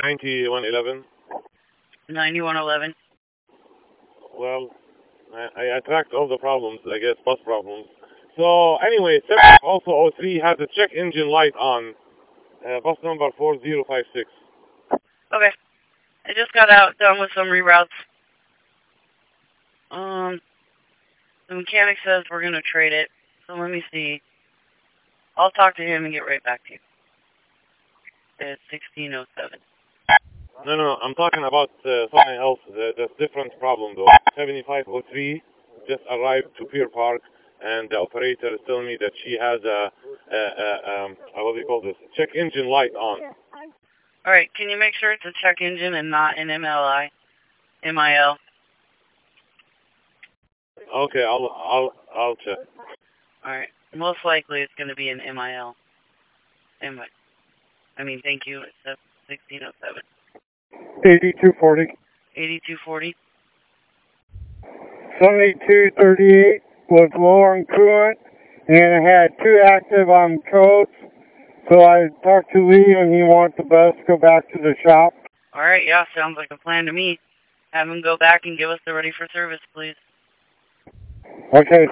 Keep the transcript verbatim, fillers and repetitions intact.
ninety-one eleven. ninety-one eleven. Well, I, I attract all the problems, I guess, bus problems. So, anyway, September also oh three has a check engine light on. Uh, bus number four zero five six. Okay. I just got out, done with some reroutes. Um, the mechanic says we're going to trade it. So let me see. I'll talk to him and get right back to you. It's sixteen oh seven. No, no, I'm talking about uh, something else. The, the different problem, though. seventy-five oh three just arrived to Pier Park, and the operator is telling me that she has a, a, a um, what do you call this? Check engine light on. All right, can you make sure it's a check engine and not an M L I? M I L? Okay, I'll, I'll, I'll check. All right. Most likely it's going to be an M I L. M I I mean, thank you. It's sixteen oh seven. eighty-two forty. eighty-two forty. seventy-two thirty-eight was low on coolant, and it had two active on codes. So I talked to Lee, and he wants the bus to go back to the shop. All right, yeah, sounds like a plan to me. Have him go back and give us the ready for service, please. Okay.